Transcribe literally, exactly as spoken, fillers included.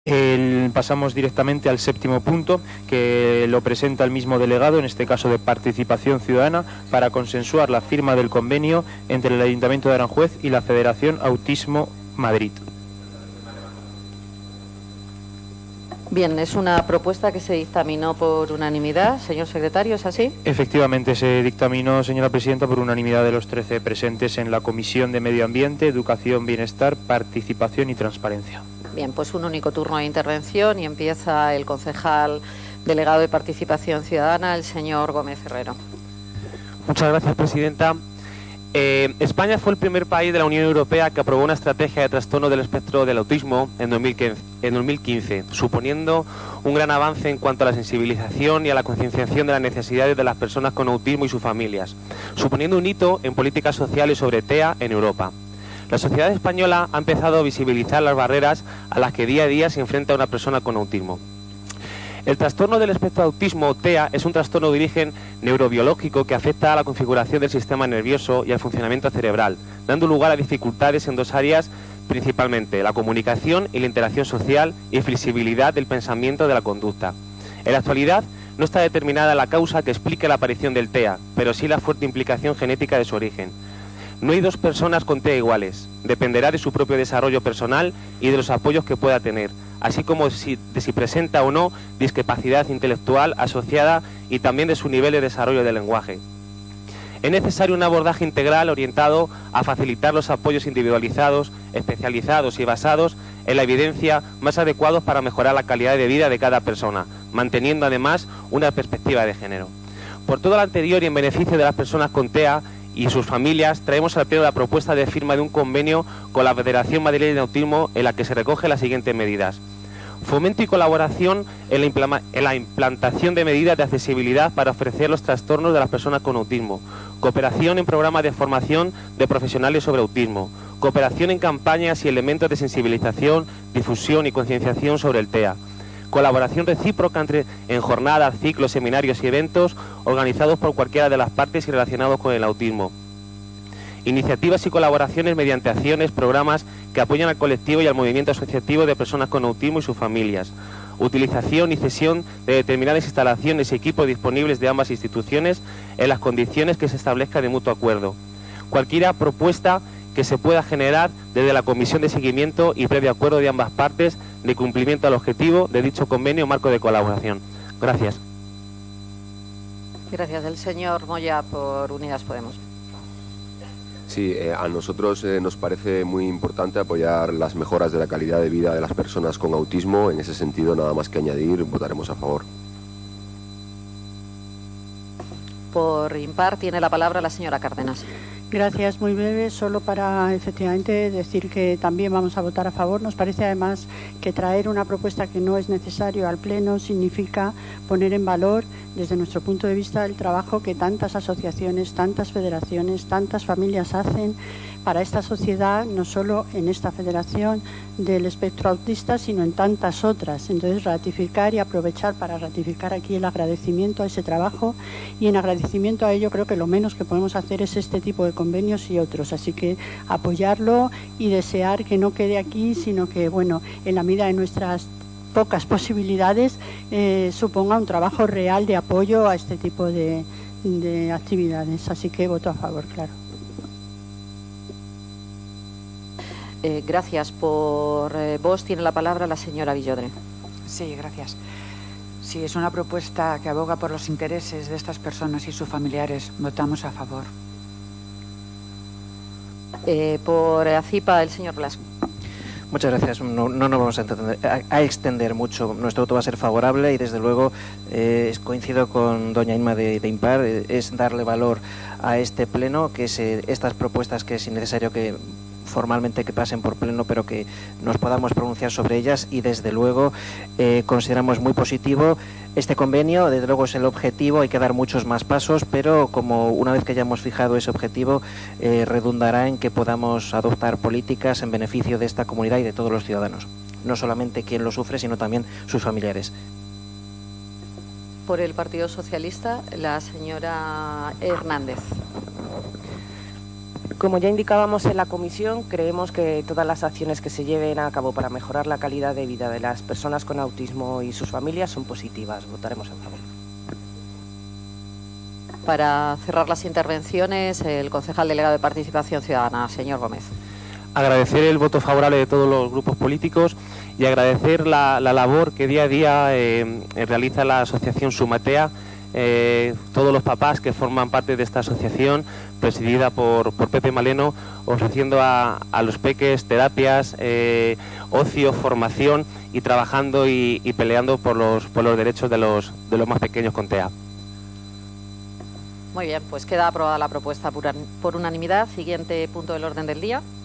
El, pasamos directamente al séptimo punto, que lo presenta el mismo delegado, en este caso de Participación Ciudadana, para consensuar la firma del convenio entre el Ayuntamiento de Aranjuez y la Federación Autismo Madrid. Bien, es una propuesta que se dictaminó por unanimidad. Señor secretario, ¿es así? Efectivamente, se dictaminó, señora presidenta, por unanimidad de los trece presentes en la Comisión de Medio Ambiente, Educación, Bienestar, Participación y Transparencia. Bien, pues un único turno de intervención y empieza el concejal delegado de Participación Ciudadana, el señor Gómez Herrero. Muchas gracias, presidenta. Eh, España fue el primer país de la Unión Europea que aprobó una estrategia de trastorno del espectro del autismo en dos mil quince, suponiendo un gran avance en cuanto a la sensibilización y a la concienciación de las necesidades de las personas con autismo y sus familias, suponiendo un hito en políticas sociales sobre T E A en Europa. La sociedad española ha empezado a visibilizar las barreras a las que día a día se enfrenta una persona con autismo. El trastorno del espectro de autismo, T E A, es un trastorno de origen neurobiológico que afecta a la configuración del sistema nervioso y al funcionamiento cerebral, dando lugar a dificultades en dos áreas principalmente: la comunicación y la interacción social y flexibilidad del pensamiento y de la conducta. En la actualidad no está determinada la causa que explique la aparición del T E A, pero sí la fuerte implicación genética de su origen. No hay dos personas con T E A iguales, dependerá de su propio desarrollo personal y de los apoyos que pueda tener, así como si, de si presenta o no discapacidad intelectual asociada y también de su nivel de desarrollo del lenguaje. Es necesario un abordaje integral orientado a facilitar los apoyos individualizados, especializados y basados en la evidencia más adecuados para mejorar la calidad de vida de cada persona, manteniendo además una perspectiva de género. Por todo lo anterior y en beneficio de las personas con T E A y sus familias, traemos al pleno la propuesta de firma de un convenio con la Federación Madrileña de Autismo en la que se recogen las siguientes medidas: fomento y colaboración en la, en la implantación de medidas de accesibilidad para ofrecer los trastornos de las personas con autismo, cooperación en programas de formación de profesionales sobre autismo, cooperación en campañas y elementos de sensibilización, difusión y concienciación sobre el T E A, colaboración recíproca entre, en jornadas, ciclos, seminarios y eventos organizados por cualquiera de las partes y relacionados con el autismo. Iniciativas y colaboraciones mediante acciones, programas que apoyan al colectivo y al movimiento asociativo de personas con autismo y sus familias. Utilización y cesión de determinadas instalaciones y equipos disponibles de ambas instituciones en las condiciones que se establezca de mutuo acuerdo. Cualquier propuesta que se pueda generar desde la Comisión de Seguimiento y previo acuerdo de ambas partes de cumplimiento al objetivo de dicho convenio marco de colaboración. Gracias. Gracias. El señor Moya, por Unidas Podemos. Sí, eh, a nosotros eh, nos parece muy importante apoyar las mejoras de la calidad de vida de las personas con autismo. En ese sentido, nada más que añadir, votaremos a favor. Por impar tiene la palabra la señora Cárdenas. Gracias, muy breve, solo para efectivamente decir que también vamos a votar a favor. Nos parece además que traer una propuesta que no es necesario al Pleno significa poner en valor, desde nuestro punto de vista, el trabajo que tantas asociaciones, tantas federaciones, tantas familias hacen para esta sociedad, no solo en esta federación del espectro autista, sino en tantas otras. Entonces, ratificar y aprovechar para ratificar aquí el agradecimiento a ese trabajo, y en agradecimiento a ello creo que lo menos que podemos hacer es este tipo de convenios y otros. Así que apoyarlo y desear que no quede aquí, sino que, bueno, en la medida de nuestras pocas posibilidades, eh, suponga un trabajo real de apoyo a este tipo de, de actividades. Así que voto a favor, claro. Eh, gracias. Por eh, voz tiene la palabra la señora Villodre. Sí, gracias. Sí, es una propuesta que aboga por los intereses de estas personas y sus familiares. Votamos a favor. Eh, por ACIPA, el señor Blasco. Muchas gracias. No, no nos vamos a, entender, a, a extender mucho. Nuestro voto va a ser favorable y, desde luego, eh, coincido con doña Inma de, de Impar. Eh, es darle valor a este pleno, que es eh, estas propuestas que es innecesario que formalmente que pasen por pleno, pero que nos podamos pronunciar sobre ellas, y desde luego eh, consideramos muy positivo este convenio. Desde luego es el objetivo, hay que dar muchos más pasos, pero como una vez que hayamos fijado ese objetivo, eh, redundará en que podamos adoptar políticas en beneficio de esta comunidad y de todos los ciudadanos, no solamente quien lo sufre, sino también sus familiares. Por el Partido Socialista, la señora Hernández. Como ya indicábamos en la comisión, creemos que todas las acciones que se lleven a cabo para mejorar la calidad de vida de las personas con autismo y sus familias son positivas. Votaremos a favor. Para cerrar las intervenciones, el concejal delegado de Participación Ciudadana, señor Gómez. Agradecer el voto favorable de todos los grupos políticos y agradecer la, la labor que día a día eh, realiza la asociación Sumatea, eh, todos los papás que forman parte de esta asociación, presidida por, por Pepe Maleno, ofreciendo a, a los peques terapias, eh, ocio, formación y trabajando y, y peleando por los, por los derechos de los, de los más pequeños con T E A. Muy bien, pues queda aprobada la propuesta por, por unanimidad. Siguiente punto del orden del día.